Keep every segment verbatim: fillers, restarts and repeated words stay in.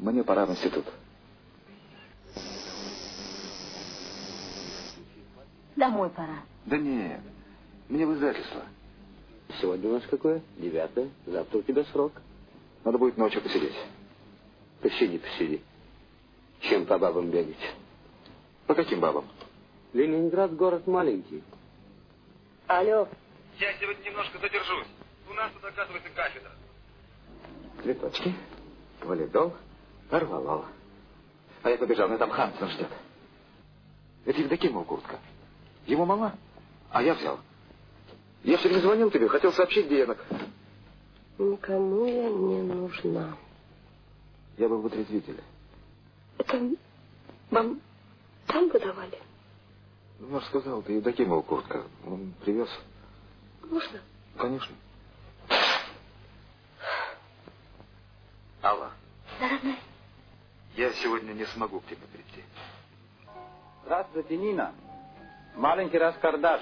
Мне пора в институт. Домой пора. Да нет, мне в издательство. Сегодня у нас какое? Девятое. Завтра у тебя срок. Надо будет ночью посидеть. Посиди, посиди. Чем по бабам бегать? По каким бабам? Ленинград город маленький. Алло. Я сегодня немножко задержусь. У нас тут, оказывается, кафедра. Цветочки, валидол, орвалол. А я побежал, меня там Хансен ждет. Это Евдокимова куртка. Ему мала, а я взял. Я все время звонил тебе, хотел сообщить, где я... Никому я не нужна. Я был в отрезвителе. Это вам там выдавали? Ну, я же сказал, это Евдокимова куртка. Он привез. Можно? Конечно. Алла. Да, родная. Я сегодня не смогу к тебе прийти. Здравствуйте, Нина. Маленький раскардаш.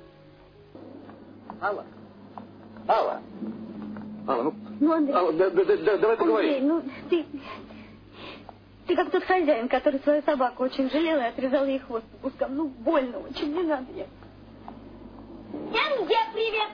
Алла. Алла. Алла, ну... Ну, Андрей... Алла, да, да, да, давай поговорим. Андрей, ну, ты... Ты как тот хозяин, который свою собаку очень жалел и отрезал ей хвост по кускам. Ну, больно очень, не надо я. Янге, привет!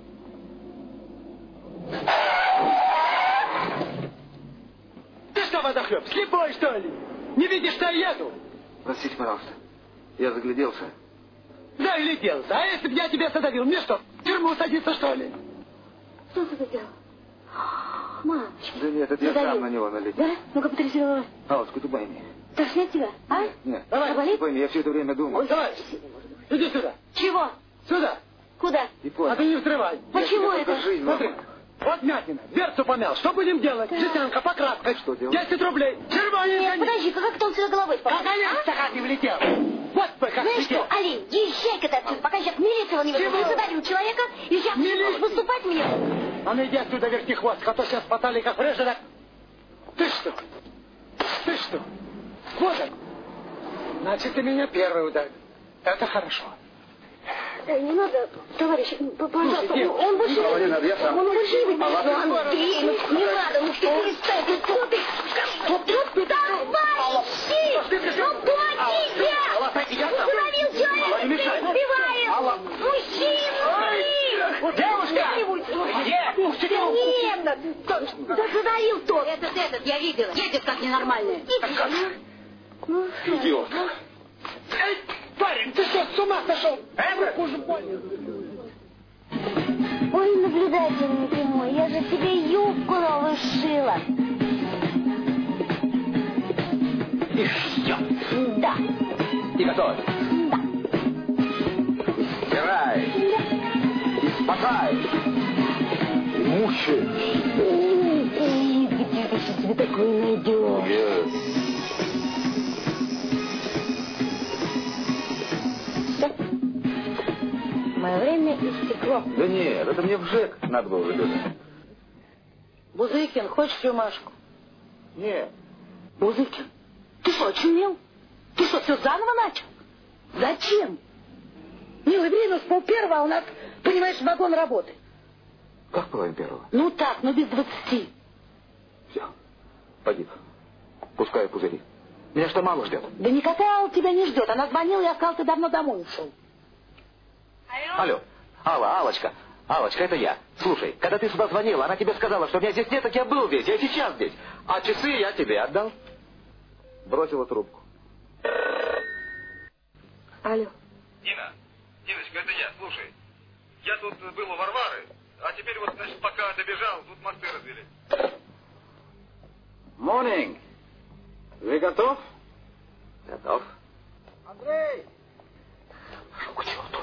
Ты что, водохлеб, слепой, что ли? Не видишь, что я еду? Простите, пожалуйста. Я загляделся. Да, и летелся. А если бы я тебя задавил, мне что, в тюрьму садиться, что ли? Что ты сделал? Мамочка. Да нет, это я Задавил. сам на него налетел. Да? Ну-ка, потряси головой. Аллочка, ты пойми. Тошнит тебя, а? Нет, Давай. Заболит? пойми, я все это время думал. Ой, Давай, иди сюда. чего? Сюда. Куда? И понял. А ты не взрывай. Почему Я тебе это? только жизнь Смотри, ломаю. вот мятина, дверцу помял. Что будем делать? Жестянка, покраска. Что делать? десять рублей. Червоненько. Нет, подожди-ка, как ты он сюда головой попал? Как олень в стакан влетел. Вот бы как Знаешь влетел. что, Олень, езжай-ка ты отсюда, пока сейчас милиция не вызовет. Чего? Ты задавил человека, и сейчас Милиция? будешь выступать мне. А ну иди отсюда, верти хвост, а то сейчас потали как рыжий, так... Ты что? Ты что? Вот он. Значит, ты меня первый ударил. Это хорошо. Ой, не надо, товарищ, пожалуйста, Слушай, он больше... Алла, не надо, я сам. Он больше не будет. А ладно. Ну, Андрей, ну, не надо, ну что перестань, ну что ты? Вот тут товарищи! Ну, платите! Установил человека, ты избиваешь! Мужчину! Девушка! Где? Нет, да задавил тот. Этот, этот, я видела. Едет как ненормальный. Идиот. Эй, парень, ты что, с ума сошел? Это? Уже больно. Ой, наблюдательный ты мой, я же тебе юбку новую сшила. И все. Да. И готов. Да. Стирай. И спасай. И мучай. Где ты себе такое найдешь? Мое время истекло. Да нет, это мне в ЖЭК надо было забежать. Бузыкин, хочешь рюмашку? Нет. Бузыкин, ты что, очумел? Ты что, все заново начал? Зачем? Милый, время с пол первого, а у нас, понимаешь, вагон работы. Как половина первого? Ну так, ну без двадцати. Все. Погиб. Пускай пузыри. Меня что, мама ждет? Да никакая Алла тебя не ждет. Она звонила, я сказал, ты давно домой ушел. Алло. Алла, Аллочка. Аллочка, это я. Слушай, когда ты сюда звонила, она тебе сказала, что меня здесь нет, так я был здесь, я сейчас здесь. А часы я тебе отдал. Бросила трубку. Алло. Нина, Ниночка, это я, слушай. Я тут был у Варвары, а теперь вот, значит, пока добежал, тут мосты развели. Morning. Вы готов? Готов. Андрей! Что к черту?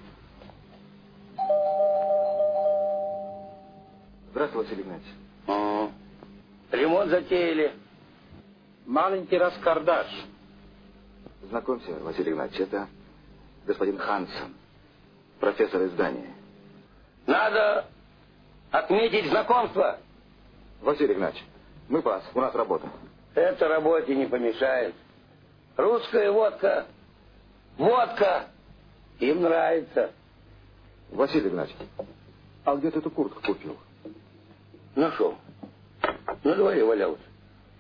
Здравствуй, Василий Игнатьевич. О, ремонт затеяли. Маленький раскардаш. Знакомься, Василий Игнатьевич, это господин Хансен, профессор издания. Надо отметить знакомство. Василий Игнатьевич, мы пас, у нас работа. Это работе не помешает. Русская водка. Водка. Им нравится. Василий Игнатьевич, а где ты эту куртку купил? Нашел. На дворе валялся.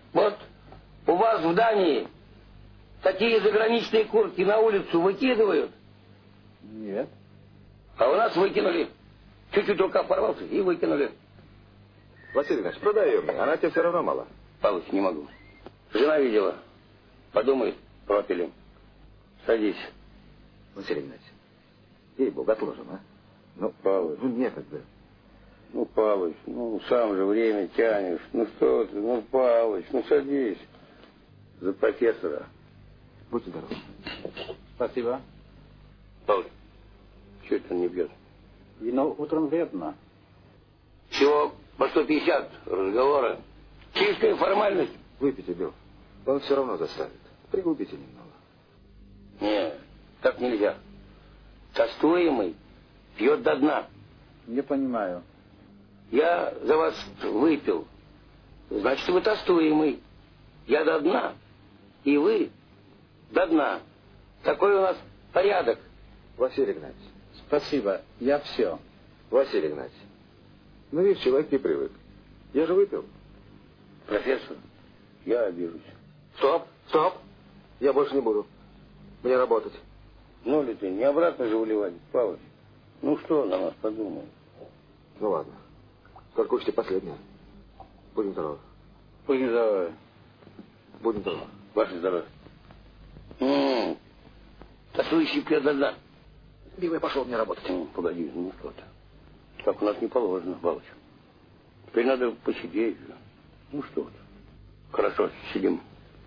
Вот у вас в Дании такие заграничные куртки на улицу выкидывают? Нет. А у нас выкинули. Чуть-чуть рукав порвался и выкинули. Василий Иванович, продай ее мне, она тебе все равно мала. Павлович, не могу. Жена видела. Подумает, пропили. Садись. Василий Игнатьевич, ей-богу, отложим, а? Ну, Павлович. Ну, некогда. Ну, Павлович, ну, сам же время тянешь. Ну, что ты, ну, Павлович, ну, садись. За профессора. Будьте здоровы. Спасибо. Павлович, что это он не пьет? Вино утром вредно. Всего по сто пятьдесят разговора. Чистая формальность. Выпейте, Билл. Он все равно заставит. Пригубите немного. Нет, так нельзя. Тостуемый пьет до дна. Не понимаю. Я за вас выпил. Значит, вы тостуемый. Я до дна. И вы до дна. Такой у нас порядок. Василий Игнатьевич. Спасибо, я все. Василий Игнатьевич. Ну, видишь, человек не привык. Я же выпил. Профессор, я обижусь. Стоп, стоп. Я больше не буду. Мне работать. Ну ли ты, не обратно же выливать, Павлович. Ну что на нас подумает? Ну ладно. Только учти последнее. Будем здоровы. Будем здоровы. Будем здоровы. Ваше здоровье. М-м-м. Тасующий пьет до дна. Милый, пошел мне работать. Ну, погоди, ну что ты. Так у нас не положено, Павлович. Теперь надо посидеть же. Ну что ты. Хорошо, сидим.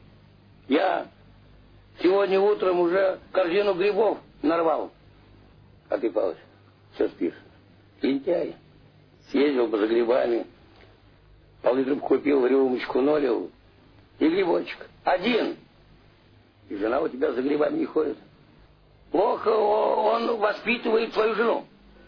Я сегодня утром уже корзину грибов нарвал. А ты, Павлович, все спишь. Лентяй. Съездил бы за грибами. Пол-литра купил, рюмочку налил. И грибочек. Один. И жена у тебя за грибами не ходит. Плохо он воспитывает свою жену.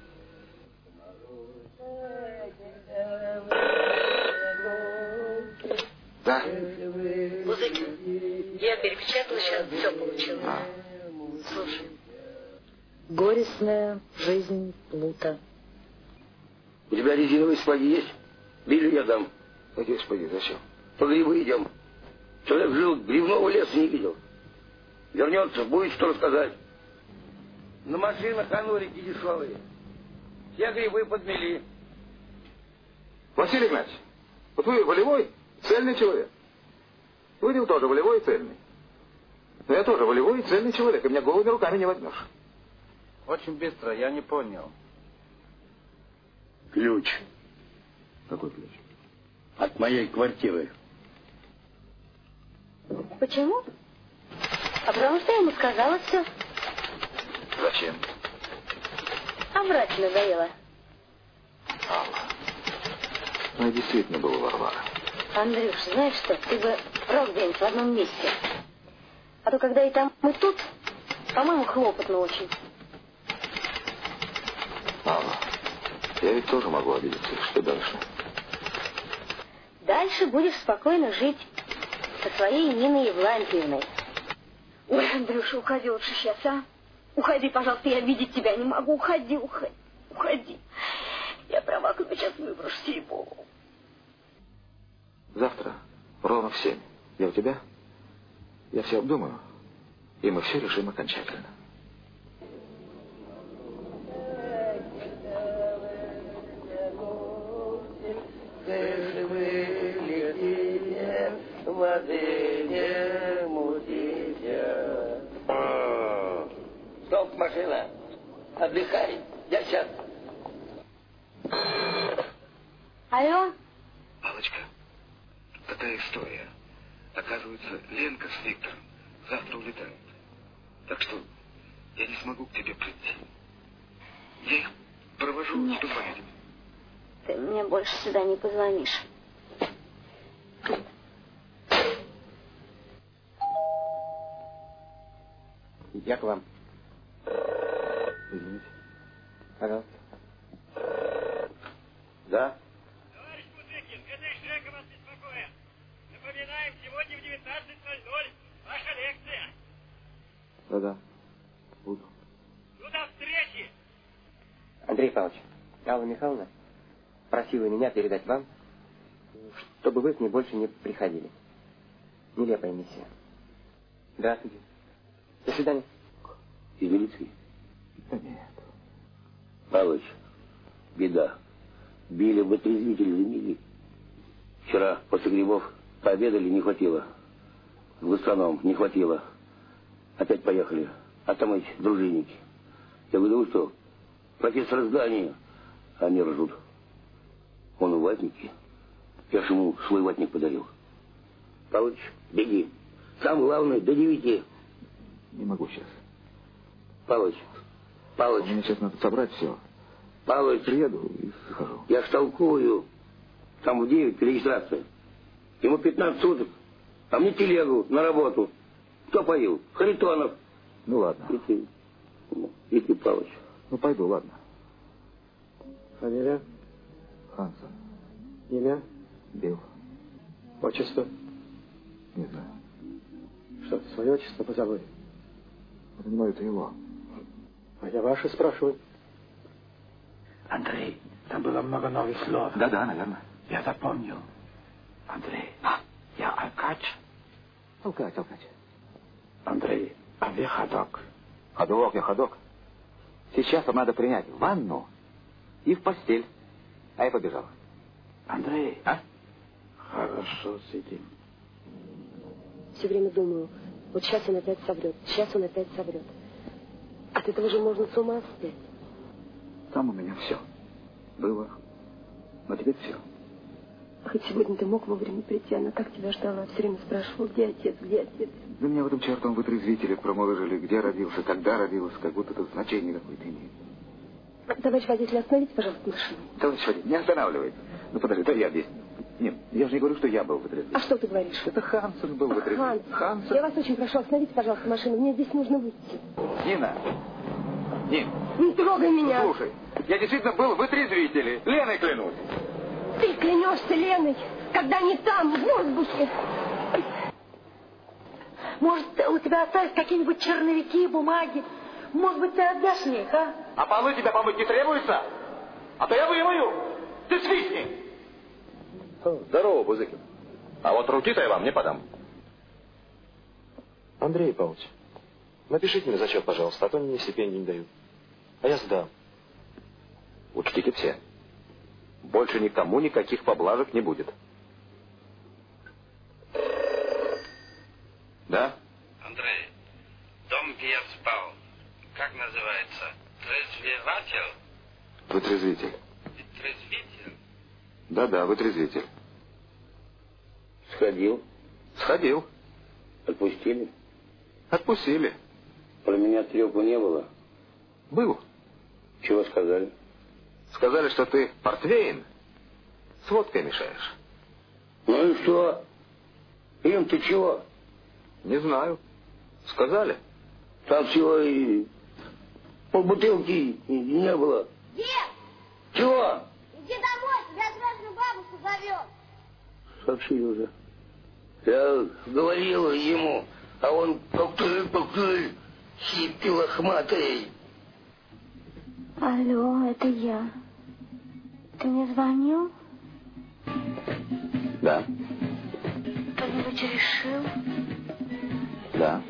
Да? Бузыкин, я перепечатала, сейчас все получила. А. Слушай. Горестная жизнь Плута. У тебя резиновые сапоги есть? Билю я дам. Какие сапоги, зачем? По грибы идем. Человек жил, грибного леса не видел. Вернется, будет что рассказать. На машинах конурики дешевые. Все грибы подмели. Василий Игнатьевич, вот вы волевой, цельный человек. Вы тоже волевой и цельный. Но я тоже волевой и цельный человек, и меня голыми руками не возьмешь. Очень быстро, я не понял. Ключ. Какой ключ? От моей квартиры. Почему? А потому что я ему сказала все. Зачем? А врать надоело. Алла. Ну, и действительно было Варвара. Андрюш, знаешь что, ты бы рок где-нибудь в одном месте. А то когда и там, и тут, по-моему, хлопотно очень. Алла, я ведь тоже могу обидеться. Что дальше? Дальше будешь спокойно жить со своей Ниной Евлампиевной. Ой, Андрюша, уходи лучше сейчас, а? Уходи, пожалуйста, я видеть тебя не могу. Уходи, уходи, уходи. Я права, как бы сейчас выброшу, ей-богу. Завтра, ровно в семь. Я у тебя? Я все обдумаю, и мы все решим окончательно. Стоп, машина. Отдыхай. Я сейчас. Алло? Аллочка, такая история. Оказывается, Ленка с Виктором завтра улетают. Так что я не смогу к тебе прийти. Я их провожу, Нет. что поедем. Ты мне больше сюда не позвонишь. Я к вам. Извините. Пожалуйста. Да? Товарищ Бузыкин, это из ЖЭКа вас беспокоит. Напоминаем, сегодня в девятнадцать ноль ноль ваша лекция. Да-да, буду. Ну, до встречи. Андрей Павлович, Алла Михайловна просила меня передать вам, чтобы вы к ней больше не приходили. Нелепая миссия. Здравствуйте. До свидания. Из милиции? Да нет. Павлович, беда. Били вытрезвитель, замели. Вчера после грибов пообедали, не хватило. В гастроном не хватило. Опять поехали. А там эти дружинники. Я говорю, ну что, профессор здания. Они ржут. Он в ватнике. Я ж ему свой ватник подарил. Павлович, беги. Самое главное, до девяти. Не могу сейчас. Павлович, Павлович. Мне сейчас надо собрать все. Павлович. Приеду и схожу. Я ж толкую. Там в девять регистрация. Ему пятнадцать суток. А мне телегу на работу. Кто поил? Харитонов. Ну ладно. И ты. И ты, Павлович. Ну пойду, ладно. Фамилия? Хансен. Имя? Билл. Отчество? Не знаю. Что ты свое отчество позабыл? Это не мое, это его. А я ваше спрашиваю. Андрей, там было много новых слов. Да-да, наверное. Я запомнил. Андрей, а, я Алкач. Алкач, Алкач. Андрей, а вы ходок. Ходок, я ходок. Сейчас вам надо принять ванну и в постель. А я побежал. Андрей, а? Хорошо, сидим. Все время думаю, вот сейчас он опять соврет, сейчас он опять соврет. От этого же можно с ума встать. Там у меня все было, но теперь все. Хоть сегодня ты мог вовремя прийти, она так тебя ждала, все время спрашивала, где отец, где отец. Да меня в этом чертовом вытрезвителе промолвили, где родился, когда родился, как будто это значение какое-то имеет. Товарищ водитель, остановите, пожалуйста, машину. Товарищ водитель, не останавливай. Ну подожди, да я здесь. Нет, я же не говорю, что я был вытрезвитель. А что ты говоришь? Это Хансен был вытрезвитель. Ханс, Хансен. Я вас очень прошу, остановите, пожалуйста, машину, мне здесь нужно выйти. Нина, Нин. Не трогай меня. Слушай, я действительно был вытрезвитель. Леной клянусь. Ты клянешься Леной, когда не там, в воздухе. Может, у тебя остались какие-нибудь черновики, бумаги? Может быть, ты отдашь мне их, а? А полы тебя помыть не требуется? А то я вымою. Ты свистни. Здорово, Бузыкин. А вот руки-то я вам не подам. Андрей Павлович, напишите мне зачет, пожалуйста, а то мне стипендии не дают. А я сдам. Учтите все. Больше никому никаких поблажек не будет. Да? Андрей, дом, где я спал, как называется? Трезвеватель? Вытрезвитель. Трезвитель? Да-да, вытрезвитель. Сходил. Сходил. Отпустили? Отпустили. Про меня трёпу не было? Был. Чего сказали? Сказали, что ты портвейн с водкой мешаешь. Ну и что? Им ты чего? Не знаю. Сказали. Там всего и полбутылки не было. Дед! Чего? Иди домой, тебя срочно бабушка зовет. Сообщили уже. Я говорил ему, а он повторь, повторь, хиппи лохматый. Алло, это я. Ты мне звонил? Да. Что-нибудь решил? Да.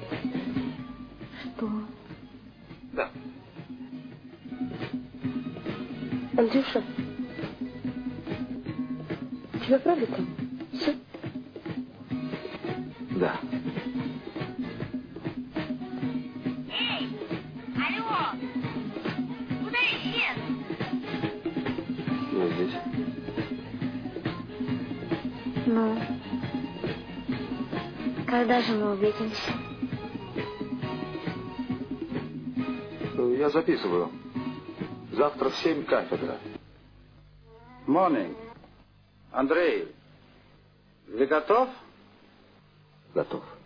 Что? Да. Андрюша, тебя правда там? Все? Да. Эй, алло, куда исчез? Я здесь. Ну, когда же мы увидимся? Я записываю. Завтра в семь кафедра. Morning. Андрей, вы готов? Готов.